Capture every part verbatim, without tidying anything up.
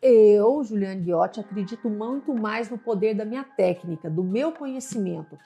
Eu, Juliane Ghiotti, acredito muito mais no poder da minha técnica, do meu conhecimento.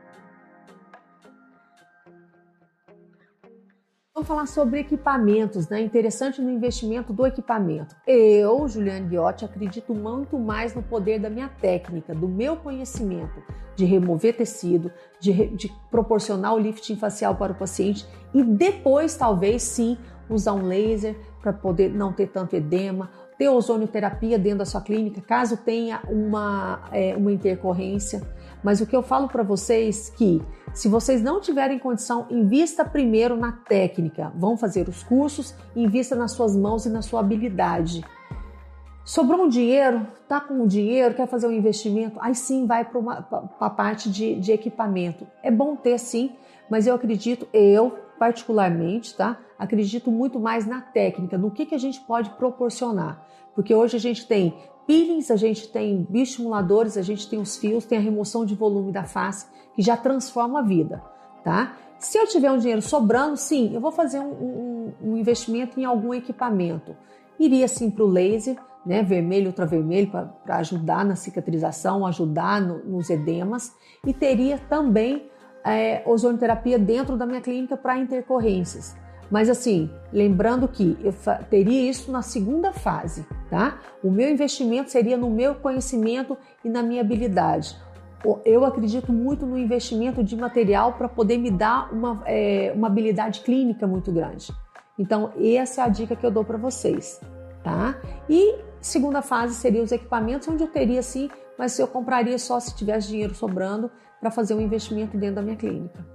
Vamos falar sobre equipamentos, né? Interessante no investimento do equipamento. Eu, Juliane Ghiotti, acredito muito mais no poder da minha técnica, do meu conhecimento de remover tecido, de, re... de proporcionar o lifting facial para o paciente e depois, talvez, sim, usar um laser para poder não ter tanto edema, ter ozonioterapia dentro da sua clínica, caso tenha uma, é, uma intercorrência. Mas o que eu falo para vocês é que, se vocês não tiverem condição, invista primeiro na técnica. Vão fazer os cursos, invista nas suas mãos e na sua habilidade. Sobrou um dinheiro, tá com o dinheiro, quer fazer um investimento, aí sim vai para a parte de, de equipamento. É bom ter sim, mas eu acredito, eu particularmente, tá? Acredito muito mais na técnica, no que, que a gente pode proporcionar. Porque hoje a gente tem peelings, a gente tem bioestimuladores, a gente tem os fios, tem a remoção de volume da face, que já transforma a vida, tá? Se eu tiver um dinheiro sobrando, sim, eu vou fazer um, um, um investimento em algum equipamento. Iria sim para o laser, né, vermelho, ultravermelho, para ajudar na cicatrização, ajudar no, nos edemas, e teria também é, ozonioterapia dentro da minha clínica para intercorrências. Mas assim, lembrando que eu teria isso na segunda fase, tá? O meu investimento seria no meu conhecimento e na minha habilidade. Eu acredito muito no investimento de material para poder me dar uma, é, uma habilidade clínica muito grande. Então, essa é a dica que eu dou para vocês, tá? E segunda fase seria os equipamentos, onde eu teria sim, mas eu compraria só se tivesse dinheiro sobrando para fazer um investimento dentro da minha clínica.